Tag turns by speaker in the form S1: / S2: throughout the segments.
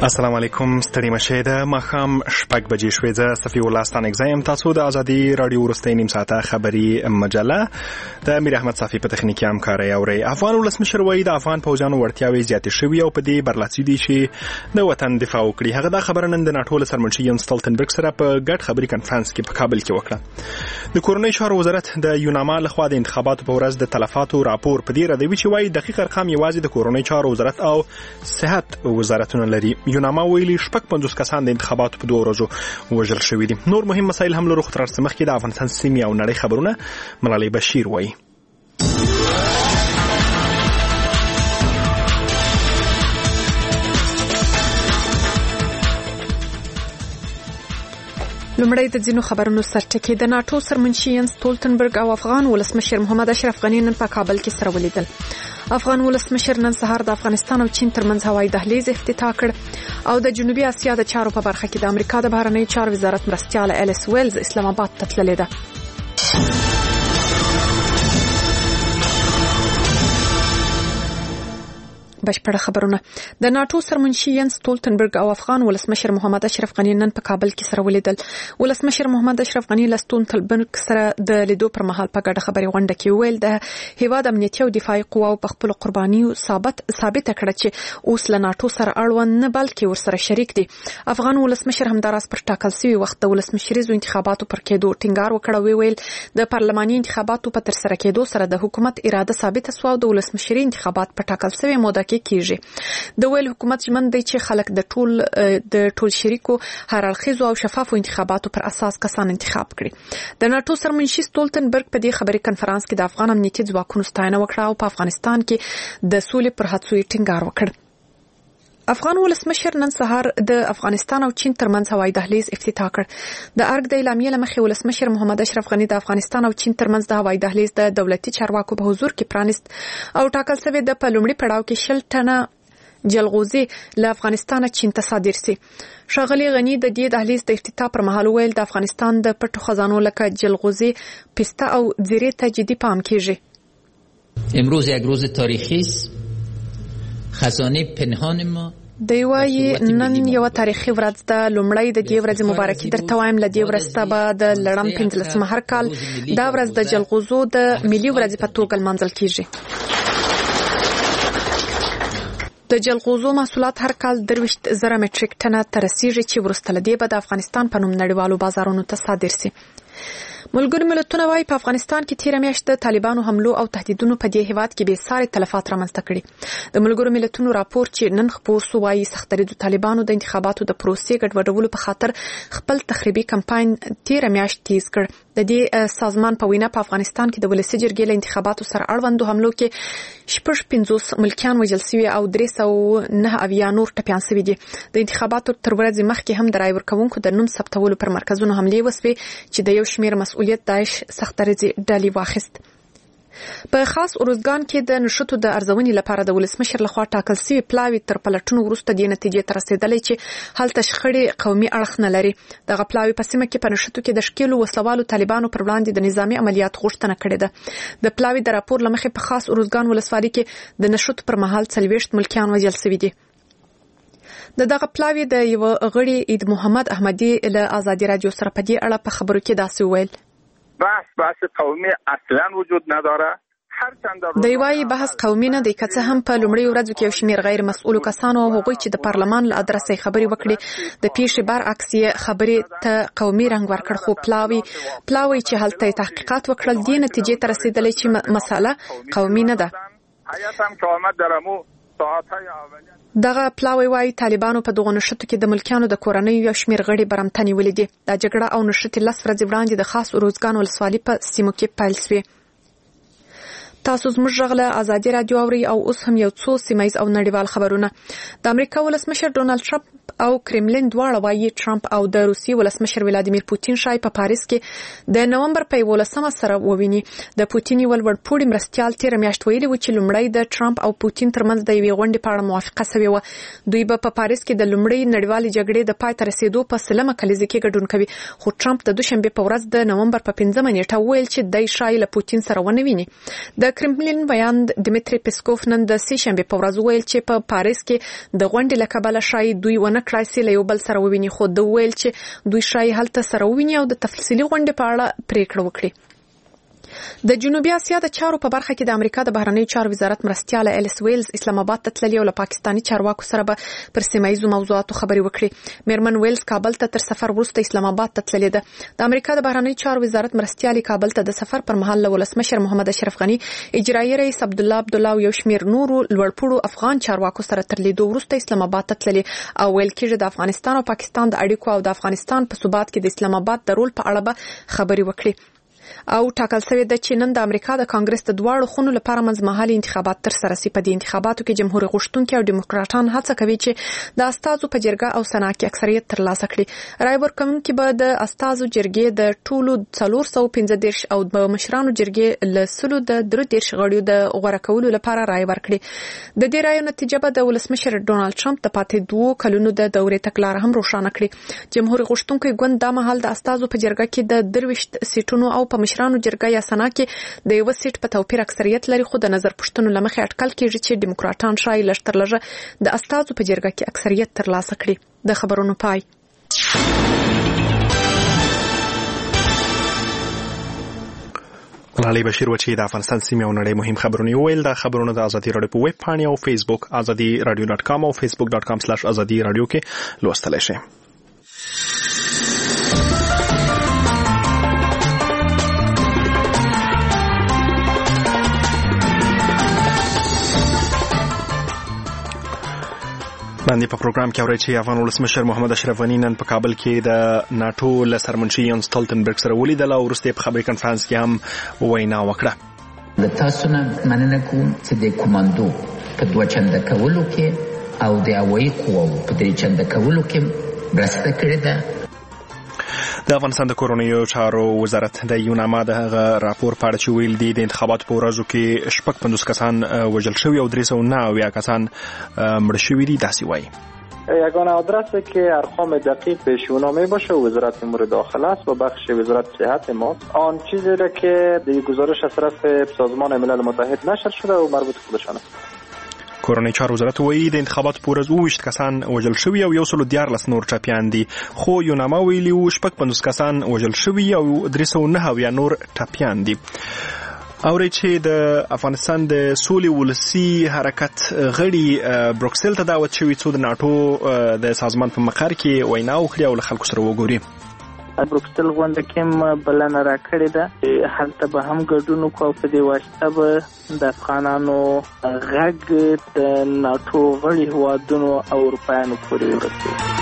S1: السلام علیکم ستړي مشه ده ماښام 6 بجې شوې ده صفي الله ستانک زایم تاسو د ازادي رادیو ورستۍ نیم ساعته خبري مجله د امیر احمد صافي په تخنیکي همکاري اوري افغان ولسمشر وایي د افغان پوځانو وړتیاوې زیاتې شوې او په دې برلاسي دي چې د وطن دفاع وکړي. هغه دا خبره نن د ناټو له سرمنشي ینس سټولټنبرګ سره په ګډ خبري کانفرنس کې په کابل کې وکړه. د کورنۍ چارو وزارت د یوناما لخوا د انتخاباتو په ورځ د تلفاتو راپور په دې ردوي چې وایي دقیق ارقام یوازې د کورنۍ چارو وزارت او صحت وزارتونه لري. یوناما ویلي 50 کسان د انتخاباتو په 2 ورځو وژل شوي دي. نور مهم مسایل هم لرو. خو تر څه مخکې د افغانستان سیمې او نړۍ خبرونه ملالۍ بشیر وایي.
S2: لومړی د ځینو خبرونو سرټکی. د ناټو سرمنشي ینس سټولټنبرګ او افغان ولسمشر محمد اشرف غني نن په کابل کې سره ولیدل. افغان ولسمشر نن سهار د افغانستان او چین ترمنځ هوایي دهلیز افتتاح کړ او د جنوبي اسیا د چارو په برخه کې د امریکا د بهرنیو چارو وزارت مرستیاله الیس ویلز اسلام آباد ته تللې ده. بشپړه خبرونه. د ناټو سرمنشي ینس سټولټنبرګ او افغان ولسمشر محمد اشرف غني نن په کابل کې سره ولیدل. ولسمشر محمد اشرف غني له سټولټنبرګ سره د لیدو پر مهال په ګډه خبري غونډه کې ویل د هیواد امنیتي او دفاعي قواو په خپل قربانیو ثابت کړه چې اوس له ناټو سره اړوند نه بلکې ورسره شریک دي. افغان ولسمشر همداراز پر ټاکل شوی وخت د ولسمشریزو انتخاباتو پر کېدو ټینګار وکړ. ویل د پارلماني انتخاباتو په تر سره کېدو سره د حکومت اراده ثابت شوه او د ولسمشري انتخابات په ټاکل شوی موده کیږي. د ویل حکومت ژمن دی چې خلک د ټول شریکو هر اړخیزو او شفافو انتخاباتو پر اساس کسان انتخاب کړي. د ناټو سرمنشي سټولټنبرګ په دې خبري کانفرنس کې د افغان امنیتي ځواکونو ستاینه وکړه او په افغانستان کې د سولې پر هڅو ټینګار وکړ. افغان ولسمشر نن سهار د افغانستان او چین ترمنځ هوایي دهلیز افتتاح کړ. د ارګ د اعلامیې لمخې ولسمشر محمد اشرف غني د افغانستان او چین ترمنځ د هوایي دهلیز د دولتي چارواکو په حضور کې پرانیست او ټاکل شوی د پلومړي پړاو کې 60 ټنه جلغوزي له افغانستان چین ته صادر سي. شاغلي غني د دې دهلیز د افتتاح پر مهال ویل د افغانستان د پټو خزانو لکه جلغوزي، پسته او زیره ته جدي پام کیږي.
S3: امروز یک روز تاریخی است. خزانه پنهان ما
S2: دوی نن یو تاریخي ورځ ده. لومړی د دې ورځې مبارکي درته وایم. له دې ورځې به د لړم 15 هر کال دا ورځ د جلغوزو د ملي ورځې په توګه لمانځل کیږي. د جلغوزو محصولات هر کال 23,000 مټریک ټنه ته رسیږي چې وروسته له دې به د افغانستان په نوم نړیوالو بازارونو ته صادر سي. ملګرو ملتونه وايي په افغانستان کې تیر میاشت د طالبانو حملو او تهدیدونو په دې هیواد کې به ساري تلفات رامنځته کړي. د ملګرو ملتونو راپور چې نن خپور سو وايي سختري طالبانو د انتخاباتو د پروسې ګډوډولو په خاطر خپل تخریبي کمپاین تیر میاشت تیز کړ. د دې سازمان په وینا په افغانستان کې د ولسی جرګې له انتخاباتو سره اړوندو حملو کې 50 ملکیان وژل شوي او 309 نور ټپيان شوي دي. د انتخاباتو تر ورځې مخکې هم د رای ورکوونکو د نوم ثبتولو پر مرکزونو حملې وسوي چې د یو شمېر مسؤلیت داعش سخترځي ډلې واخیست. په خاص اروزګان کې د نشټو د ارزونې لپاره د ولسمشر لخوا ټاکل شوی پلاوی تر پلټونو وروسته د نتیجې ته رسیدلې چې هلته شخړې قومي اړخ نه لري. دغه پلاوی په سیمه کې په نشټو کې د شکیلو وسلوالو طالبانو پر وړاندې د نظامی عملیات غوښتنه کړې ده. د پلاوی د راپور لمخې په خاص اروزګان ولسوالۍ کې د نشټو پر مهال 40 ملکیان وژل شوي دي. دغه پلاوی د یو غړي عید محمد احمدی له ازادي رادیو سره په دې اړه په خبرو کې داسې ویل.
S4: بحث قومی اصلا وجود نداره.
S2: دی وايي بحث قومي نه دی که څه هم په لومړي ورځو کې یو شمېر غیر مسؤلو کسانو او هغوی چې د پارلمان له ادرسې خبرې وکړي د پیښې برعکس یې خبرې ته قومي رنګ ورکړ. خو پلاوی چې هلته تحقیقات وکړل دې نتیجې ته رسیدلې چې مسله قومي نه ده. دغه پلاوی وايي طالبانو په دغه نشټو کې د ملکیانو د کورنۍ یو شمېر غړي برمتنې ولیدي. دا جګړه او نشټې 10 ورځې وړاندې د خاص اروزګان ولسوالۍ په سیمو کې پیل شوې. تاسو زموږ غږ له ازادي رادیو اورئ او اوس هم یو څو سیمایز او نړیوال خبرونه. د امریکا ولسمشر ډونالد ټرمپ او کرملین دواړه وايي ټرمپ او د روسیې ولسمشر ولادیمیر پوتین شای په پاریس کې د نومبر په 11 سره وویني. د پوتین یو ولوړپوړي مرستيال تیر میاشت ویلي و چې لومړی د ټرمپ او پوتین ترمنځ د یوې غونډې په اړه موافقه شوې و. دوی به په پاریس کې د لومړۍ نړیوالې جګړې د پای ته رسیدو په سلمه کلیزه کې ګډون کوي. خو ټرمپ د دوشنبه په ورځ د نومبر په 15 نیټه ویل چې د شای له پوتین سره ونه ویني. د د کرملین ویاند دمیتری پیسکوف نن د سې شنبه په ورځ ویل چې په پاریس کې د غونډې له کبله شاید دوی ونه کړای سي له یو بل سره وویني، خو د ویل چې دوی شاید هلته سره وویني او د تفصیلي غونډې په اړه پریکړه وکړي. د جنوبي اسیا د چارو په برخه کې د امریکا د بهرنیو چارو وزارت مرستیاله الیس ویلز اسلام آباد ته تللی او له پاکستاني چارواکو سره به پر سیمایي موضوعاتو خبرې وکړي. میرمن ویلز کابل ته تر سفر وروسته اسلام آباد ته تللی ده. د امریکا د بهرنیو چارو وزارت مرستیالي کابل ته د سفر پر مهال له ولسمشر محمد اشرف غني، اجرایي رئیس عبدالله او یو شمیر نورو لوړپوړو افغان چارواکو سره تر لیدو وروسته اسلام آباد ته تللی او ویل کېږي د افغانستان او پاکستان د اړیکو او د افغانستان په ثبات کې د اسلام آباد د رول په اړه به خبرې وکړي. او ټاکل شوی د چې نن د امریکا د کانګرس د دواړو خونو لپاره منځمهالي انتخابات تر سره شي. په دې انتخاباتو کې جمهوریت غوښتونکي او دیموکراتان هڅه کوي چې د استازو په جرګه او سنا کې اکثریت ترلاسه کړي. رای ورکوونکي به د استازو جرګې د ټولو 415 او د مشرانو جرګې له 133 غړیو د غوړه کولو لپاره رای ورکړي. د دې رایو نتیجه به د ولسمشر ډونالد ټرمپ د پاتې 2 کلونو د دورې تکلار هم روښانه کړي. جمهوریت غوښتونکي ګوند د مهال د استازو په جرګه کې د 23 سیټونو او په مشرانو جرګه یا سنا کې د یو سیټ په توپیر اکثریت لري، خو د نظر پښتنو لمخې اټکل کېږي چې دیموکراتان شاید لږ تر لږه د استازو په جرګه کې اکثریت ترلاسه کړي. د خبرونو پای.
S1: ملالۍ بشیر و چې د افغانستان سیمې او نړۍ مهم خبرونه ویل. د خبرونو د ازادي رادیو په ویب پاڼې او فیسبوک azadi.radio.com او facebook.com/azadi radio کې لوستلی شئ. باندې په پروګرام کې اورئ چې افغان ولسمشر محمد اشرف غني نن په کابل کې د ناتو له سرمنشي یانس سټولټنبرګ سره ولیدل او وروسته په خبري کانفرنس کې هم وینا وکړه.
S3: د تاسو نه مننه کوم چې د کمانډو په 2 چنده کولو کې او د هوایي قواو په 3 چنده کولو کې مرسته کړې ده.
S1: د افغانستان د کورونیو چارو وزارت د یوناما د راپور په اړه چې ویل دي د انتخاباتو په ورځو کې 55 کسان وژل شوي او 309 کسان مړه شوي دي. داسې وایي
S5: یگانه آدرسی که ارقام دقیق بهش اونامه باشه وزارت امور داخله است و بخش وزارت صحت ماست. آن چیزی را که در گزارش از طرف سازمان ملل متحد نشر شده و مربوط خودشان است.
S1: کورنۍ چارو وزارت وایي د انتخاباتو په ورځ 22 کسان وژل شوي او 114 نور ټپیان دي، خو یوناما ویلي و 55 کسان وژل شوي او 309 نور ټپیان دي. اوري چې د افغانستان د سولې ولسی حرکت غړي بروکسل ته دعوت شوی څو د ناتو د سازمان په مقر کې وینا وکړي او له خلکو سره وګوري.
S6: بروکسل غونډه کې بلنه راکړې ده، هلته به هم ګډون وکړو. په دې واسطه به د افغانانو غږ د ناتو غړي هیوادونو او اروپایانو پورې ورسوي.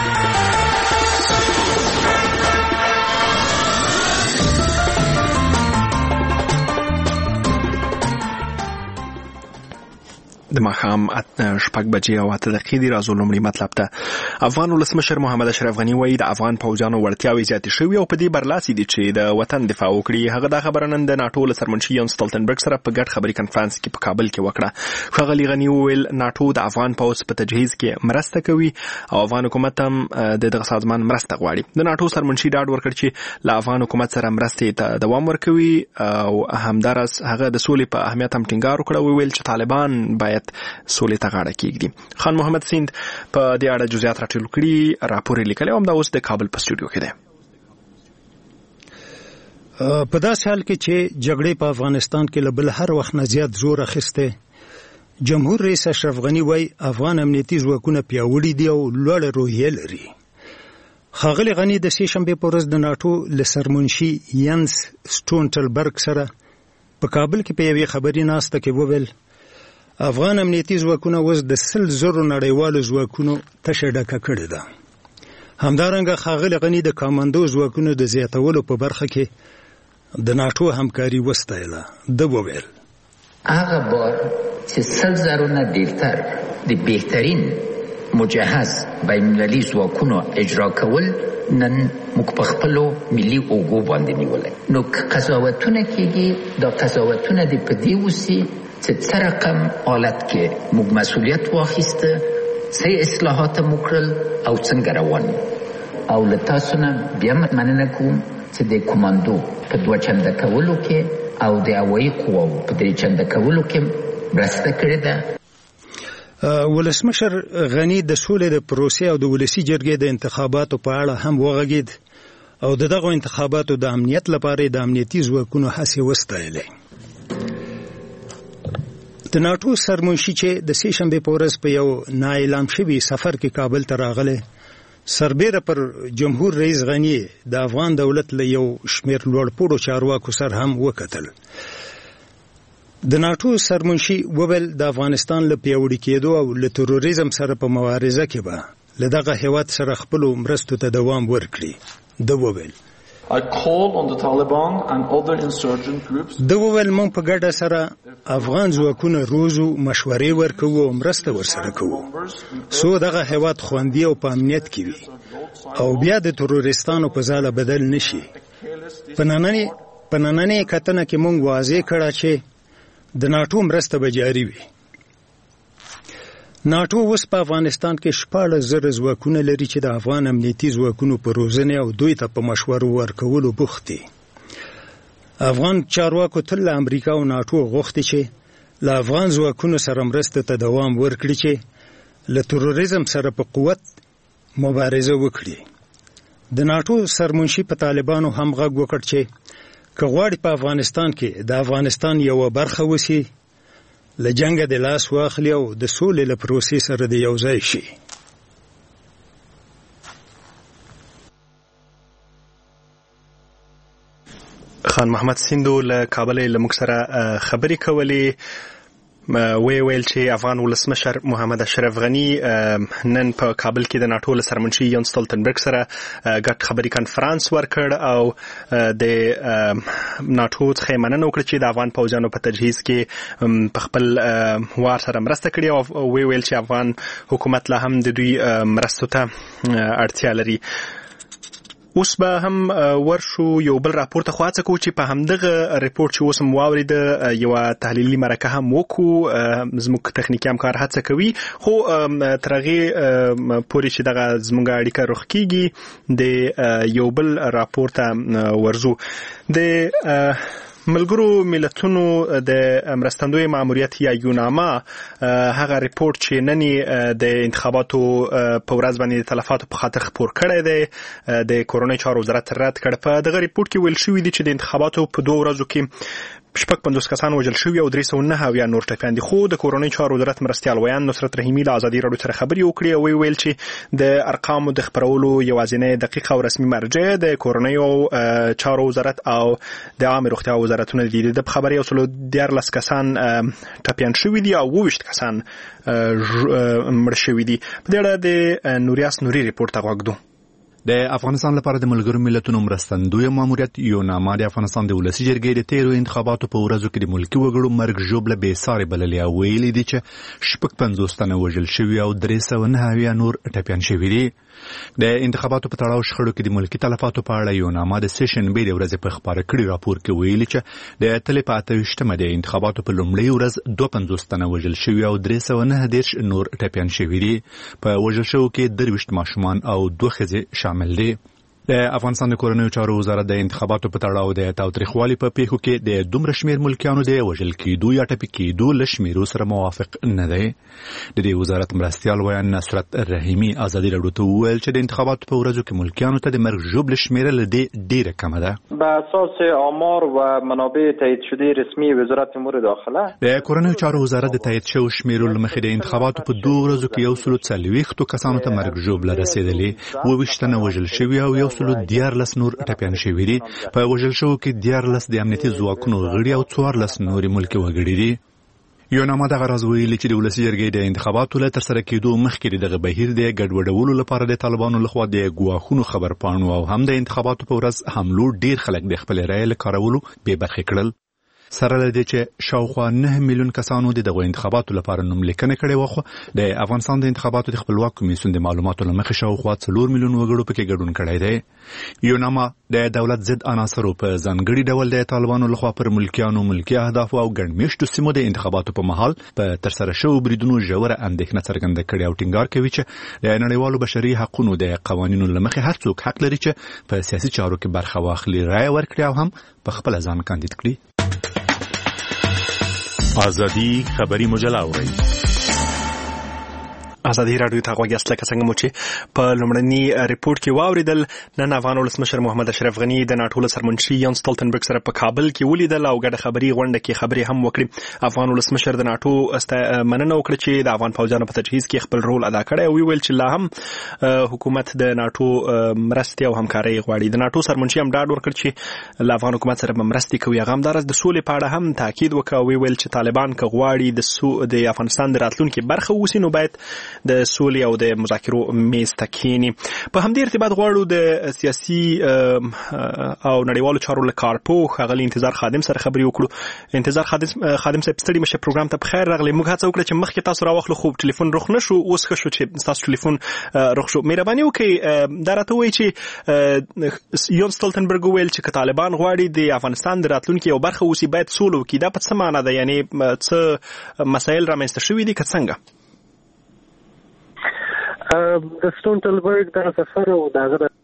S1: د ماښام 8 بجې او 8 دقیقې دی. راځو لومړی مطلب ته. افغان ولسمشر محمد اشرف غني وایي د افغان پوځیانو وړتیاوې زیاتې شوي او په دې برلاسي دي چې د وطن دفاع وکړي. هغه دا خبره نن د ناتو له سرمنشي یانس سټولټنبرګ سره په ګډ خبري کانفرنس کې په کابل کې وکړه. ښاغلي غني وویل ناتو د افغان پوځ په تجهیز کې مرسته کوي او افغان حکومت هم د دغه سازمان مرسته غواړي. د ناتو سرمنشي ډاډ ورکړ چې له افغان حکومت سره مرستې ته دوام ورکوي او همدارس هغه د سولې په اهمیت هم ټینګار وکړ او ویل چې طالبان باید سولې غاړه کېږدي. خان محمد سیند په دې اړه جزئیات راټول کړي، راپور لیکلی او دا اوس د کابل په سټوډیو کې دی.
S7: په داسې حال کې چې جګړې په افغانستان کې له بل هر وخت نه زیات زور اخیسته، جمهور رئیس اشرف غني وایي افغان امنیتي ځواکونه پیاوړي دي او لوړه روحیه لري. ښاغلي غني د سې شنبې په ورځ د ناتو له سرمنشي یانس سټولټنبرګ سره په کابل کې په یوې خبري ناسته کې وویل افغان امنیتي ځواکونه اوس د 100,000 نړیوالو ځواکونو تشه ډکه کړې ده. همدارنګه ښاغلي غني د کمانډو ځواکونو د زیاتولو په برخه کې د ناتو همکاري وستایله. ده وویل
S3: هغه بار چې 100,000 نه ډیرتر د بهترین مجهز بین‌المللي ځواکونو اجرا کول نن موږ په خپلو ملي اوږو باندې نیولای. نو قضاوتونه کېږي، دا قضاوتونه د په دې وسي چې څه رقم حالت کې موږ مسؤلیت واخیسته، څه اصلاحات مو کړل او څنګه روان. او له تاسو نه بیا مننه کوم چې د کماندو په 2 چنده کولو کې او د هوایي قواو په 3 چنده کولو کې مرسته کړې ده.
S7: ولسمشر غنی د سولې د پروسې او د ولسی جرګې د انتخاباتو په اړه هم وغږید او دغه انتخاباتو د امنیت لپاره د امنیتي ځواکونو هڅې وستایلې. د ناتو سرمنشي چې د سې شنبې په ورځ په یو نااعلان شوي سفر کې کابل ته راغلی، سربیره پر جمهور رئیس غنی د افغان دولت له یو شمېر لوړپوړو چارواکو سره هم وکتل. د ناتو سرمنشي وویل د افغانستان له پیاوړي کېدو او له تروریزم سره په مبارزه کې به له دغه هیواد سره خپلو مرستو ته دوام ورکړي. د وویل
S8: I call on the Taliban and other insurgent groups.
S7: د وویل مونږ په ګډه سره افغان ځواکونه روزو، مشورې ورکوو او مرسته ورسره کوو څو دغه هیواد خوندي او په امنیت کې وي او بیا د تروریستانو په ځاله بدل نشي. په نننۍ کتنه کې مونږ واضح کړه چې د ناتو مرسته به جاري وي. ناتو اوس په افغانستان کې 14,000 ځواکونه لري چې د افغان امنیتي ځواکونو په روزنه او دوی ته په مشورو ورکولو بوخت دي. افغان چارواکو تل له امریکا او ناتو غوښتي چې له افغان ځواکونو سره مرسته ته دوام ورکړي چې له تروریزم سره په قوت مبارزه وکړي. د ناتو سرمنشي په طالبانو هم غږ وکړ چې که غواړي په افغانستان کې د افغانستان یو برخه وسی، له جنګه د لاس واخلي او د سولې له پروسې سره د یو ځای شي.
S1: خان محمد سیندو له کابل له موږ سره خبرې کولې. ویل چې افغان ولسمشر محمد اشرف غنی نن په کابل کې د ناتو له سرمنشي یانس ستولتنبرګ سره ګډ خبري کانفرنس ورکړ او د ناتو څخه مننه وکړه چې د افغان پوځیانو په تجهیز کې په خپل وار سره مرسته کړې او ویل چې افغان حکومت لا هم د دوی مرستو ته اړتیا لري. اوس به هم ورشو یو بل راپور ته خواڅه کو چې په همدغه ریپورت چې اوس هم واورید یو تحلیلي مرکه هم وکړو. زموږ تخنیکی همکار هڅه کوي خو ترغه پوری چې دغه زموږ اړیکه رخ کیږي د یو بل راپور ته ورزو. د ملګرو ملتونو د مرستندوی ماموریت یا یوناما هغه ریپورت چې ننی د انتخاباتو په ورځ باندې تلفاتو په خاطر خبر کړی دی د کورونای چارو وزارت رد کړ. په دغه ریپورت کې ویل شوی دی چې د انتخاباتو په 2 ورځو کې 50 کسان وژل شوي او 309 یا نور ټپیان دي. خو د کورونای چارو وزارت مرستیال ویان نصرت رحیمی له ازادي راډیو سره خبري وکړي او ویل چې د ارقامو د خبرولو یوازینی دقیق او رسمي مرجع د کورونای چارو وزارت او د عامه روغتیا وزارتونه دي. د خبري اصول 14 کسان ټپیان شوي دي او 22 کسان مړ شوي دي. په دې اړه د نوریاس نوري ریپورت غوښتو.
S9: د افغانستان لپاره د ملګرو ملتونو مرستندوی ماموریت یوناما د افغانستان د ولسی جرګې د 13 انتخاباتو په ورځو کې د ملکی وګړو مرګ ژوبله به ساري بللي او ویلي دي چې 50 تنه وژل شوي او 309 نور ټپیان شوي دي. د انتخاباتو په تړاو شخړو کې د ملکی تلفاتو په اړه یوناما د سیشن به د ورځې په خبره کړي راپور کې ویلي چې د تلفاتو د انتخاباتو په لومړۍ ورځ 52 تنه وژل شوي او 309 نور ټپیان شوي دي. په وژل شوو کې 23 ماشومان او 2 ښځې شامل دي. د افغانستان د کورونای چارو وزارت د انتخاباتو په تړاو د تاوتریخوالي په پیښو کې د دومره شمیر ملکیانو د وژل کېدو یا ټپي کېدو له شمیرو سره موافق نه دی. د دې وزارت مرستیال ویان نصرت رحیمی ازادي راډیو ته وویل چې د انتخاباتو په ورځو کې ملکیانو ته د مرګ ژوبله شمیره له دې ډیره کمه ده.
S5: به اساس آمار و منابع تایید شده رسمي وزارت امور داخله
S9: د کورونای چارو وزارت د تایید شوی شمیرو لمخې د انتخاباتو په 2 ورځو کې 140 کسانو ته مرګ ژوبله رسیدلې، 22 تنه وژل شوي او 14 نور ټپیان شوي دي. په وژل شوو کې 14 د امنیتي ځواکونو غړي او 14 نور ملکي وګړي دي. یوناما دغه راز ویلي چې د ولسی جرګې د انتخاباتو له ترسره کېدو مخکې دغه بهیر د ګډوډولو لپاره د طالبانو لخوا د ګواښونو خبرپاڼو او هم د انتخاباتو په ورځ حملو ډیر خلک د خپل رایې له کارولو بې برخې کړل. سره لدې چې شاوخوا 9 میلیون کسانو د دغه انتخاباتو لپاره نوم لیکنه کړې وخو د افغانستان د انتخاباتو د خپلواک کمیسیون د معلوماتو لمخې شاوخوا 4 میلیون وګړو پکې ګډون کړی دی. یوناما د دولت ضد عناصرو په ځانګړي ډول د طالبانو لخوا پر ملکیانو ملکی اهداف او ګڼمیشتو سیمو د انتخاباتو په مهال په ترسره شوو بریدونو ژوره اندېښنه څرګنده کړې او ټینګار کوي چې د نړیوالو بشري حقوقو د قوانینو لمخې هر څوک حق لري چې په سیاسي چارو کې برخه واخلي، رائے ورکړي او هم په خپل ځان کاندید کړي.
S10: ازادي خبري مجله اوري.
S1: ازادي رادیو ته غوږیاست. لکه څنګه مو چې په لومړني ریپورت کې واوریدل، نن افغان ولسمشر محمد اشرف غني د ناټو له سرمنشي یان سټولټنبرګ سره په کابل کې ولیدل او ګډه خبري غونډه کې خبري هم وکړي. افغان ولسمشر د ناټو مننه وکړه چې د افغان فوجانو په تجهیز کې خپل رول ادا کړی او ویل چې لا هم حکومت د ناټو مرستې او همکاري غواړي. د ناټو سرمنشي هم ډاډ ورکړ چې له افغان حکومت سره مرستې کوي. هغه هم د سولې په اړه هم تاکید وکړ او ویل چې طالبان که غواړي د افغانستان د راتلونکي برخه ووسي نو باید د سولې او د مذاکرو میز ته کښیني. په همدې ارتباط غواړو د سیاسي او نړیوالو چارو له کارپوه ښاغلي انتظار خادم سره خبرې وکړو. انتظار خادم صاحب ستړي مشه پروګرام ته بخیر راغلی. موږ هڅه وکړه چې مخکې تاسو راوخلو خو ټلیفون رخ نشو، اوس ښه شو چې تاسو ټلیفون رخ شو. مهرباني وکړئ دا راته وایي چې یون سټولټنبرګ ویل چې که طالبان غواړي د افغانستان د راتلونکي یو برخه ووسي باید سوله وکړي. دا په څه معنا ده؟ یعنې څه مسایل رامنځته شوي دي که څنګه؟
S11: د سټولټنبرګ د سفر او دغه د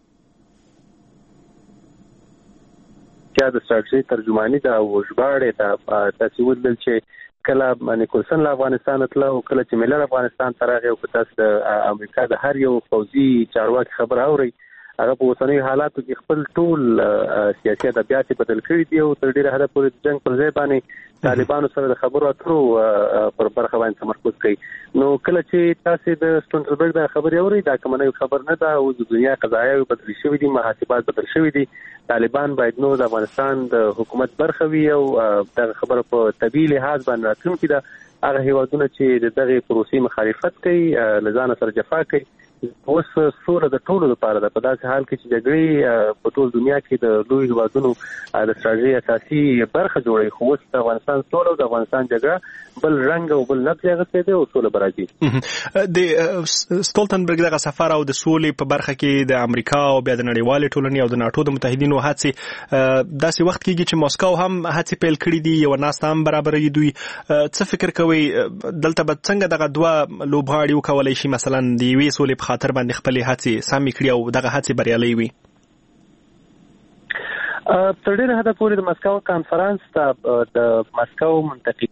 S11: ستراتیژي ترجمانی دا او ژباړې دا تاسو ولل چې کله نیکولسن له افغانستان تله او کله چې ملل افغانستان ته راغی او تاسو د امریکا د هر یو فوزي چارواکي خبر اوري، هغه په اوسنۍ حالاتو کې خپل ټول سیاسي ادبیات بدل کړي دي او تر ډیره حده پورې جنگ پر ځای باندې طالبانو سره د خبرو اترو پر برخه باندې تمرکز کوي. نو کله چې تاسو د سټولټنبرګ د خبرې اوري دا کومه خبر نه ده او د دنیا قضایا بدل شوې دي، محاسبات بدل شوې دي. طالبان باید نو د افغانستان د حکومت برخه وي او دا خبره په طبيعي لحاظ باندې راتلونکي ده. هغه هیوادونه چې دغه پروسې مخالفت کوي لزان سره جفا کوي اوس سوره د ټولو لپاره ده. په داسې حال کې چې جګړې په ټول دنیا کې د لوی هیوادونو د ستراتیژي اساسي برخه جوړي، خو اوس د افغانستان سوله او د افغانستان جګړه بل رنګ او بل نقش غوښتي دي او سوله برازي.
S1: د سټولټنبرګ دغه سفر او د سولې په برخه کې د امریکا او بیا د نړیوالې ټولنې او د ناټو د متحدینو هڅې داسې وخت کېږي چې ماسکو هم هڅې پیل کړې دي، یو ناسته هم برابرې دوی. څه فکر کوي دلته به څنګه دغه دوه لوبغاړي وکولای شي مثلا د یوې سولې خاطر باندې خپل هڅې سمې کړي او دغه هڅې بریالۍ وي؟
S11: تر ډیره حده پورې د مسکو کانفرنس ته د مسکو منطقي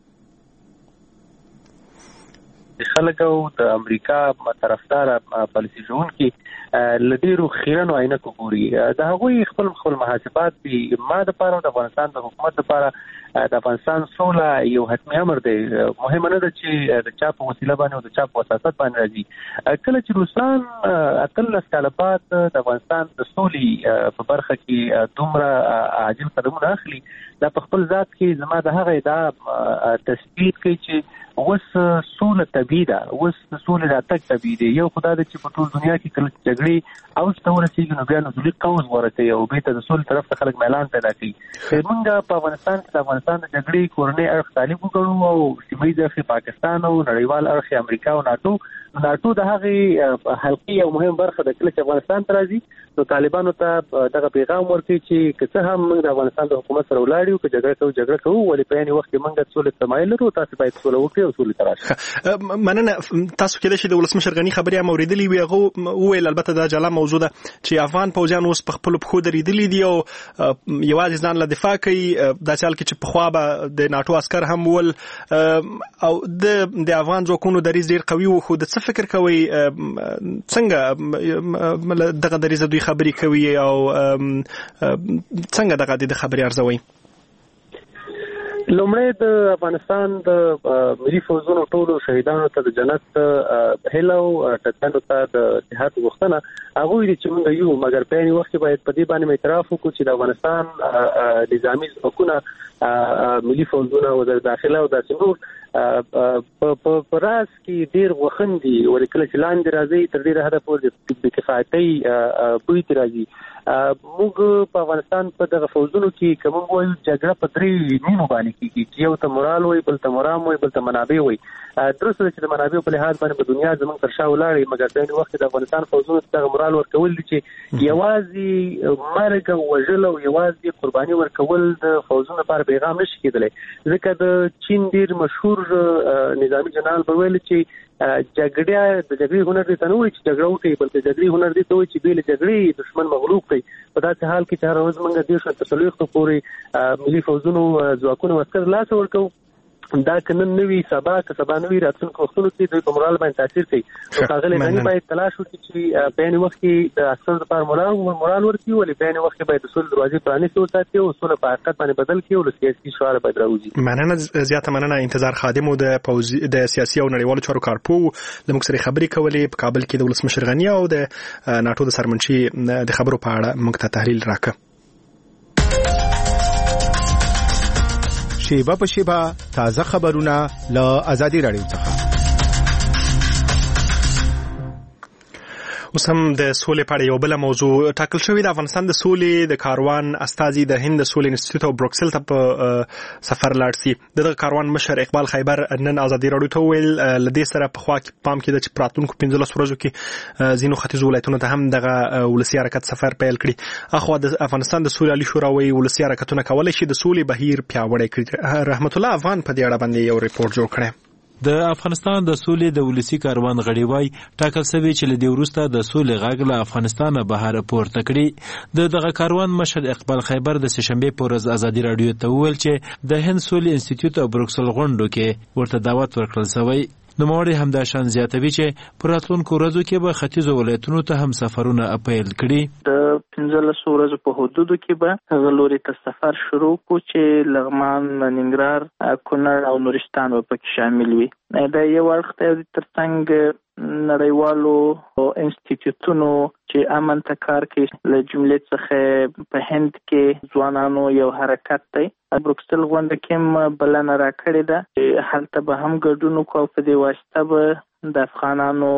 S11: خلک او د امریکا طرفدار پالیسي جوړونکي لډیرو خیرانو عینکو ګوري. د هغوی خپل محاسبات دي. ما د پاره د افغانستان د حکومت لپاره د افغانستان سوله یو حتمي امر دی. مهم نه ده چې د چا په وسیله باندې او د چا په وساست باندې راځي. کله چې روسان اتلس کاله بعد د افغانستان د سولې په برخه کې دومره عاجل قدمونه اخلي، دا په خپل ذات کې زما د هغه ادعا تثبیت کوي چې اوس سوله طبيعي ده، اوس سوله راتګ طبيعي دی. یو خدای دې چې په ټول دنیا کې کله جګړې او ستورسیږي نو بیا نزولي قوس ورته او به ته د سولې طرف ته خلک اعلان پیدا کوي. موږ په افغانستان کې د افغانستان د جګړې کورنۍ اړخ طالب وګڼو او سیمه اړخ پاکستان او نړیوال اړخ امریکا او ناټو د هغه حلقي او مهم برخه د کله چې افغانستان ته راځي نو طالبانو ته دغه پیغام ورکړي چې که څه هم موږ د افغانستان د حکومت سره ولاړ یو که جګړه کوو ولې په یوه وخت کې موږ سولې تمایل لرو، تاسو باید سوله وکړئ او سولې ته راشئ.
S1: مننه. تاسو کېدای شي د ولسمشر غني خبرې هم اورېدلې وي. هغه وویل البته دا جلا موضوع ده چې افغان پوځیان اوس په خپلو پښو درېدلي دي او یوازې ځان له دفاع کوي. داسې حال کې چې پخوا به د ناټو عسکر هم ول او د افغان ځواکونو دریځ ډېر قوي و، خو د څه فکر کوئ څنګه دغه دریځ دوی خبرې کوي او څنګه دغه د خبرې ارزوي؟
S11: لومړی د افغانستان د ملي فوجونو ټولو شهیدانو ته د جنت هیله او ټکانو ته د اتحاد غوښتنه هغوی دي چې موږ یو، مګر په یوه وخت کې باید په دې باندې اعتراف وکړو چې د افغانستان نظامي ځواکونه ملي فوجونه او د داخله او داسې نور په راس کې ډیر وخندي ورکل چې لاندې راځي تر دې هدف پورې د کفایتي بوی راځي. موږ په افغانستان په دغه فوزونو کې کوم وایو جګړه په درې نیمو باندې کیږي چې یو ته مورال وي، بل ته مرام وي، بل ته منابع وي. درسته چې د منابع په لحاظ باندې په دنیا زموږ تر شا ولاړې، مګر په وخت د افغانستان فوزونو ته مورال ورکول دي چې یوازې مرګ او وژل او یوازې قرباني ورکول د فوزونو لپاره پیغام نشي کېدلی. ځکه د چین ډیر مشهور نظامی جنرال په ویل چې جګړه هنر دي ته نه وایي چې جګړه وکړي، بلکې جګړې هنر دي ته وایي چې بیل جګړې دشمن مغلوب کړي. په داسې حال کې چې هر ورځ موږ د 140 پورې ملي فوزونو ځواکونو عسکر لاس ورکوو، دا کنن نوی سبا که سبا نوی راتلونکو وختونو کې د مورال باندې تاثیر کوي. او هغه غني باید تلاش وکړي چې په یوه وخت کې د عسکر لپاره مورال ورکړي، ولې په یوه وخت کې باید د سولې دروازې پرانیستي وساتي او سولې په حقیقت باندې بدل کړي او سیاسي شعار باید راوځي.
S1: مننه، زیاته مننه. انتظار خادم د سیاسي او نړیوالو چارو کارپو لموږ سره خبرې کولې په کابل کې د ولسمشر غنی او د ناتو د سرمنشي د خبرو په اړه موږ ته تحلیل راکړ.
S12: شیبه په شیبه تازه خبرونه له آزادي رادیو څخه.
S1: اوس هم د سولې په اړه یو بل موضوع ټاکل شوې ده. افغانستان د سولې د کاروان استازي د هند د سولې انسټیټیوټ او بروکسل ته په سفر لاړ سي. دغه کاروان مشر اقبال خیبر نن آزادي رادیو ته ویل لدې سره په خوا کې پام کې د پراتونکو 15 ورځو کې ځینو ختیځ ولایتونو ته هم دغه ولسی حرکت سفر پیل کړي. اخو د افغانستان د سولې عالی شورا وی ولسی حرکتونه کولای شي د سولې بهیر پیاوړی کړي. رحمت الله افغان په دې اړه باندې یو ریپورت جوړ کړی.
S13: د افغانستان د سولې د ولسی کاروان غړي وای ټاکل شوی چې لدی ورسته د سولې غږ له افغانستان بهر پورته کړي. دغه کاروان مشر اقبال خیبر د سشنبه په ورځ آزادي رادیو ته ویل چې د هند سولې انسټیټیوټ او بروکسل غونډو کې ورته دعوت ورکړل شوی. نوموړی همداشان زیاتوي چې په راتلونکو ورځو کې به ختیځو ولایتونو ته هم سفرونه پیل کړي.
S6: د 15 ورځو په حدودو کې به هغه لوري ته سفر شروع کو چې لغمان، ننګرهار، کونړ او نورستان به پکې شامل وي. دا یو وخت ترڅنګ نړیوالو انسټیټیوټونو چې امن ته کار کوي له جملې څخه په هند کې ځوانانو یو حرکت دی. بروکسل غونډه کې بلنه راکړې ده چې هلته به هم ګډون وکړو. په دې واسطه به د افغانانو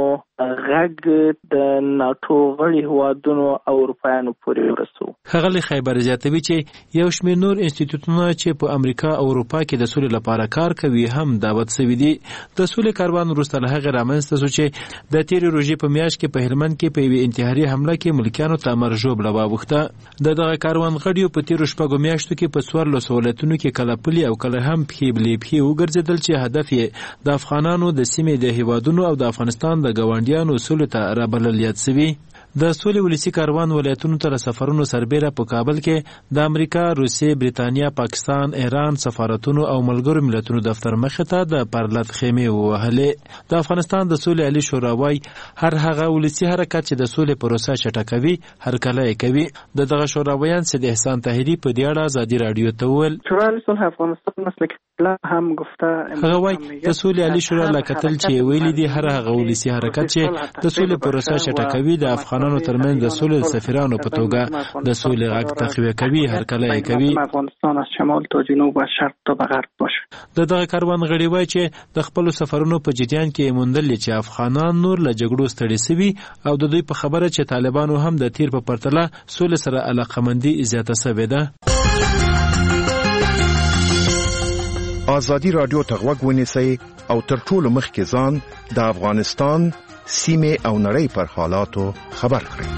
S6: غږ د ناتو غړي هوادونو او اروپایانو پورې ورسو.
S13: ښاغلی خیبر زیاتوي چې یو شمېر نور انسټیټیوټونه چې په امریکا او اروپا کې د سولې لپاره کار کوي هم دعوت شوي دي. د سولې کاروان وروسته له هغې رامنځته شو چې د تېرې روژې په میاشت کې په هلمند کې په یوې انتحاري حمله کې ملکیانو ته مرګ ژوبله واوښته. دغه کاروان غړیو په تېرو شپږو میاشتو کې په 14 ولایتونو کې کله پلي او کله هم پښې بلې پښې وګرځېدل چې هدف یې د افغانانو د سیمې د هیوادونو او د افغانستان د ګاونډیانو سولې ته رابلل یاد شوي. د سولې ولسی کاروان ولایتونو ته سفرونو سربېره په کابل کې د امریکا، روسیې، بریتانیا، پاکستان، ایران سفارتونو او ملګرو ملتونو دفتر مخې ته د پرلط خیمې ووهلې. د افغانستان د سولې عالی شورا وایي هر هغه ولسی حرکت چې د سولې پروسه چټکوي هرکله یې کوي. دغه شوراویان سید احسان طاهري په دې اړه آزادي رادیو ته وویل هغه وایي د سولې عالی شورا لا کتل چې ویلي دي هر هغه ولسی حرکت چې د سولې پروسه چټکوي د افغانانو ترمنځ د سولې سفیرانو په توګه د سولې غږ تقویه کوي هرکله یې کوي.
S6: افغانستان از شمال تا جنوب و شرق تا به غرب باشه.
S13: دغه کاروان غړي وایي چې د خپل سفرونو په جریان کې موندل چې افغانان نور له جګړو ستړي شوي او د دوی په خبره چې طالبانو هم د تیر په پرتله سولې سره علاقمندي زیاته شوې ده.
S12: آزادي رادیو ته غوږ ونیسئ او تر ټولو مخکې ځان د افغانستان سیمې او نړۍ پر حالاتو خبر کړئ.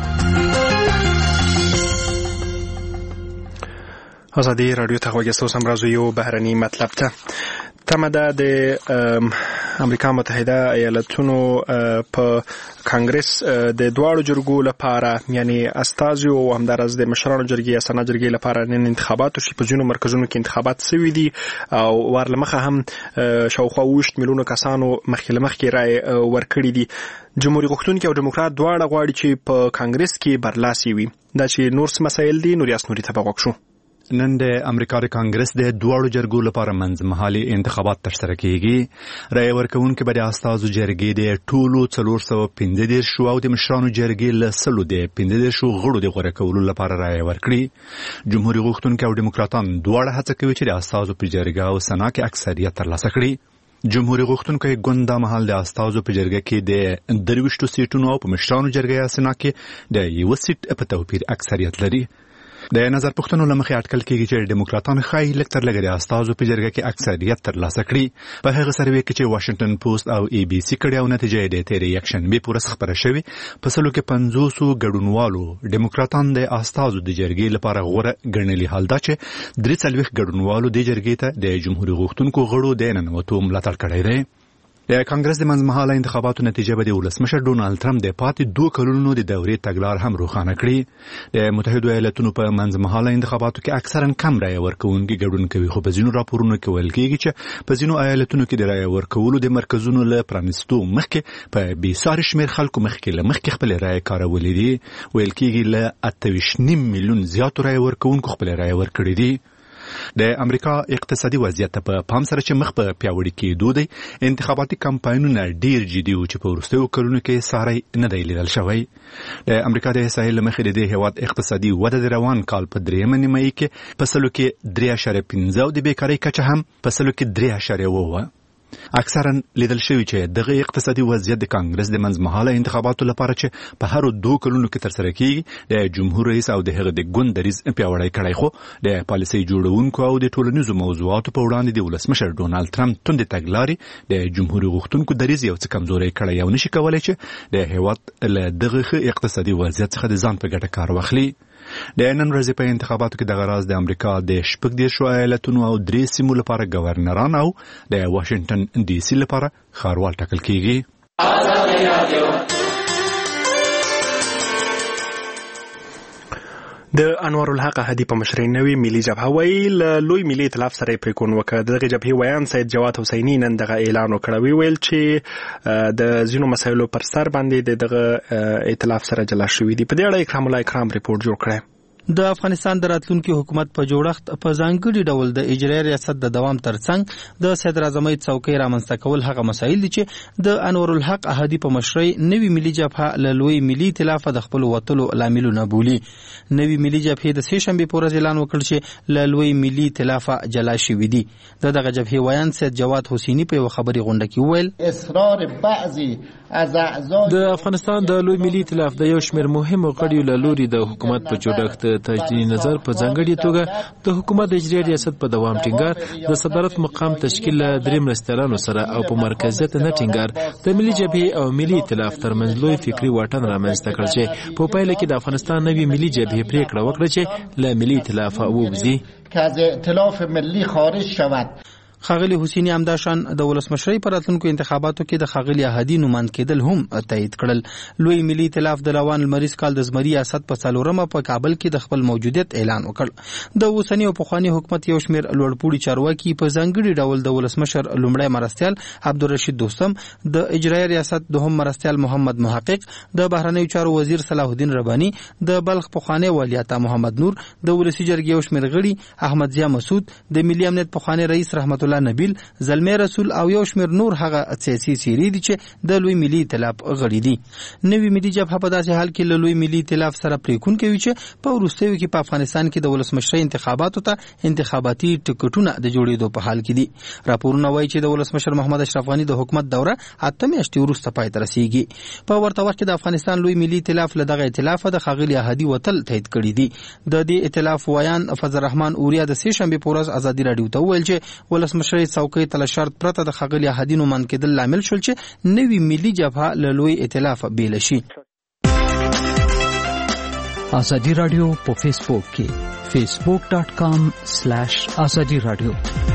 S1: آزادي رادیو ته غوږ یاست. هم راځو یو بهرني مطلب ته. تمه ده د امریکا متحده ایالاتونو په کانګرس د دواړو جرګو لپاره یعنی استازي او همدارس د مشرانو جرګې یا سنا جرګې لپاره نن انتخابات شي. په ځینو مرکزونو کې انتخابات شوي دي او ورلمخه هم شاوخوا 20 میلیونو کسانو مخکې رای ورکړي دي. جمهوریت غوښتونکي او دیموکرات دواړه غواړي چې په کانګرس کې برلاسي وي. دا چې نور څه مسایل دي نور یاس نوري ته وګورئ شو.
S9: نن د امریکا د کانګرس د دوړو جرګو لپاره منځمهالي انتخابات ترسره کیږي. رای ورکوونکي به د استازو جرګې د ټولو 415 شو او د مشرانو جرګې له سلو د 15 شو غړو د غوړه کولو لپاره رای ورکړي. جمهوریت غوښتونکي او دیموکراتان دواړه هڅه کوي چې د استازو په جرګه او سنا کې اکثریت ترلاسه کړي. جمهوریت غوښتونکو ګوند د مهال د استازو په جرګه کې د 23 سیټونو او په مشرانو جرګه اسنه کې د یو سیټ په توپیر اکثریت لري. د نظر پوښتنو لمخې اټکل کېږي چې ډیموکراټان خای لکتر لګري استازو په جرګه کې اکثریت ترلاسه کړي. په هغه سروې کې چې واشنگټن پوسټ او ای بي سي کړي او نتیجه د تیر یکشن به پورس خبره شوی په سلو کې 500 ګډونوالو ډیموکراټان د استازو د جرګې لپاره غوړه ګڼلي، حال دا چې 43 ګډونوالو د جرګې ته د جمهوریت غوښتونکو غړو د ننوتو ملاتړ کړی دی. د کانګرس د منځمهاله انتخاباتو نتیجه به د ولسمشر ډونالد ترامپ د پاتې 2 کلونو د دورې تګلار هم روښانه کړي. د متحده ایالاتونو په منځمهاله انتخاباتو کې اکثرا کم رای ورکوونکي ګډون کوي، خو په ځینو راپورونو کې ویل کېږي چې په ځینو ایالتونو کې د رای ورکولو د مرکزونو له پرانیستو مخکې په بېساري شمېر خلکو مخکې خپل رای کارولې دي. ویل کېږي له 28.5 میلیون زیاتو رای ورکوونکو خپل رای ورکړي دي. د امریکا اقتصادي وضعیت په پام سره چې مخ په پیاوړي کېدو دی، انتخاباتي کمپاینونه ډیر جدي و چې په وروستیو کلونو کې ساری نه دی لیدل شوی. د امریکا د احصایې له مخې د دې هیواد اقتصادي وده د روان کال په 3 نیمایي کې په سلو کې 3.15 او د بیکارۍ کچه هم په سلو کې 3.9 اکثرا لیدل شوی چې دغه اقتصادي وضعیت د کانګرس د منځمهاله انتخاباتو لپاره چې په هر 2 کلونو کې تر سره کیږي د جمهور رئیس او د هغه د ګوند دریز پیاوړی کړی، خو د پالیسي جوړونکو او د ټولنیزو موضوعاتو په وړاندې د ولسمشر ډونالد ترامپ توند تګلارې د جمهور غوښتونکو دریز یو څه کمزوري کړی او نشي کولای چې د هیواد له دغه اقتصادي وضعیت څخه د ځان په ګټه کار واخلي. د نن ورځې په انتخاباتو کې د غراز د امریکا د 14 ایالتونو او 3 سیمو لپاره گورنران او د واشنگټن ډي سي لپاره ښاروال ټاکل کیږي.
S1: د انوار الحق هدی په مشرۍ نوې ملي جبهه ویل لوی ملي ائتلاف سره پریکون وکړ. دغه جبهه ویان سید جواد حسینی نن دغه اعلان وکړ، ویل چې د زینو مسایلو پر سر باندې دغه ائتلاف سره جلا شوې دي. په دې اړه اکرام الله اکرام ریپورت جوړ کړی.
S14: د افغانستان د راتلونکي حکومت په جوړښت په ځانګړي ډول د اجرایي ریاست د دوام ترڅنګ د صدر اعظم څوکۍ رامنځته کول هغه مسایل دي چې د انور الحق احدی په مشرۍ نوې ملي جبهه له لوی ملي ائتلاف د خپل وټلو لاملونه بولي. نوې ملي جبهه د سه شنبه په ورځ اعلان وکړ چې له لوی ملي ائتلاف جلا شوې دي. دغه جبهه ویان سید جواد حسینی په خبري غونډه کې ویل
S15: اصرار بعضی از اعضاء
S13: د افغانستان د لوی ملي ائتلاف د یو شمېر مهمو غړیو له لوري د حکومت په جوړښت تجدید نظر په ځانګړي توګه د حکومت اجرایي ریاست په دوام ټینګار، د صدارت مقام تشکیل له 3 مرستیالانو سره او په مرکزیت نه ټینګار د ملي جبهه او ملي ائتلاف ترمنځ لوی فکری واټن رامنځته کړ چې په پایله کې د افغانستان نوې ملي جبهه پریکړه وکړه چې له ملي ائتلاف ووځي
S15: که از ائتلاف ملی خارج شود.
S14: خاغلی حسینی همداشان د ولسمشری پر راتلونکو انتخاباتو کې د خاغلی احدی نوماند کېدل هم تایید کړل. لوی ملي ائتلاف د روان المریض کال د زمری ریاست په څلورمه په کابل کې د خپل موجودیت اعلان وکړ. د اوسنی او پخوانی حکومت یو شمېر لوړپوړي چارواکي په ځانګړي ډول د ولسمشر لومړی مرستیال عبدالرشید دوستم، د اجرایي ریاست دوهم مرستیال محمد محقق، د بهرنیو چارو وزیر صلاح الدین ربانی، د بلخ پخوانی ولیعتا محمد نور، د ولسی جرګې یو شمېر غړي احمد ضیا مسعود، د ملي امنیت پخوانی رئیس رحمت نبیل، زلمی رسول او یو شمېر نور هغه سیاسي سیري دي چې د لوی ملي ائتلاف غړي دي. نوې ملي جبهه په داسې حال کې له لوی ملي ائتلاف سره پریکون کوي چې په وروستیو کې په افغانستان کې د ولسمشری انتخاباتو ته انتخاباتي ټکټونه د جوړېدو په حال کې دي. راپورونه وایي چې د ولسمشر محمد اشرف غنی د حکومت دوره 8 میاشتې وروسته پای ته رسیږي. په ورته وخت کې د افغانستان لوی ملي ائتلاف له دغه ائتلاف د خاغلی احدی وتل تایید کړی دي. د دې ائتلاف ویان فضل الرحمن اوریا د سه شنبه په ورځ ازادي رادیو ته ویل چې ولسمشری څوکۍ تل شرط پرته د خاغلی احدی نوماند کېدل لامل شول چې نوې ملي جبهه له لوی ائتلاف بیل شي.
S16: ازادي رادیو په فیسبوک کې facebook.com/ازادي رادیو.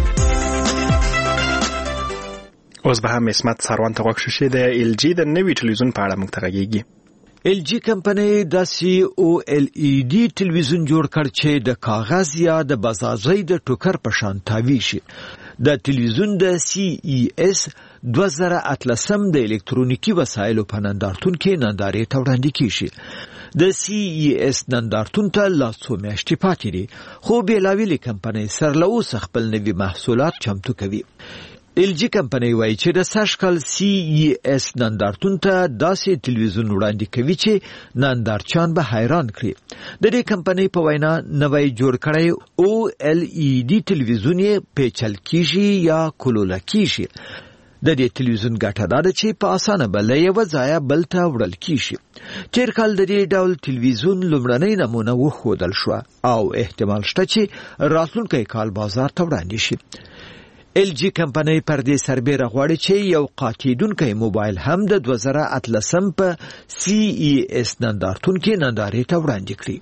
S1: اوس به هم اسمت سروان ته غوښ شي د ال جی د نوې ټلویزیون په اړه موږ ته غږیږي.
S17: ال جی کمپنۍ د سی او ال ای ډي ټلویزیون جوړ کړ چې د کاغذ یا د بازارۍ د ټوکر په شان تاوی شي. د ټلویزیون د سی ای اس 2018 د الکترونیکی وسایلو په نندارتون کې نندارې ته وړاندې کیږي. د سی ای اس نندارتون ته لا څو میاشتې پاتې دي، خو بیلاویلې کمپنۍ سره له اوسه خپل نوي محصولات چمتو کوي. ال جی کمپنۍ وایي چې د سږکال سی ای اس نندارتون ته داسې ټلویزیون وړاندې کوي چې نندارچیان به حیران کړي. د دې کمپنۍ په وینا نوی جوړ کړی او ال ای ډي ټلویزیون یې پیچل کیږي یا کلوله کیږي. د دې ټلویزیون ګټه دا ده چې په اسانه به له یوه ځایه بل ته وړل کیږي. تیر کال د دې ډول ټلویزیون لومړنۍ نمونه وښودل شوه او احتمال شته چې راتلونکی کال بازار ته وړاندې شي. LG کمپنۍ پر دې سربېره غواړي چې یو قاتیدونکی موبایل هم د 2018 په CES نندارتون کې نندارې ته وړاندې کړي.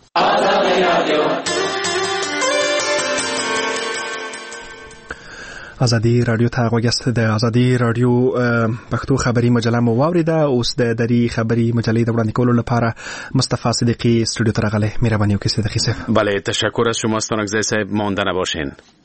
S1: ازادي رادیو ته غوښتل د ازادي رادیو پښتو خبري مجله مو واوریده. اوس د دری خبري مجلې د وړاندې کولو لپاره مصطفی صدیقی استودیو ته راغلی. مهرباني وکړئ صدیقی صاحب.
S18: بله تشکر از شما استانکزی صاحب. مانده نباشین.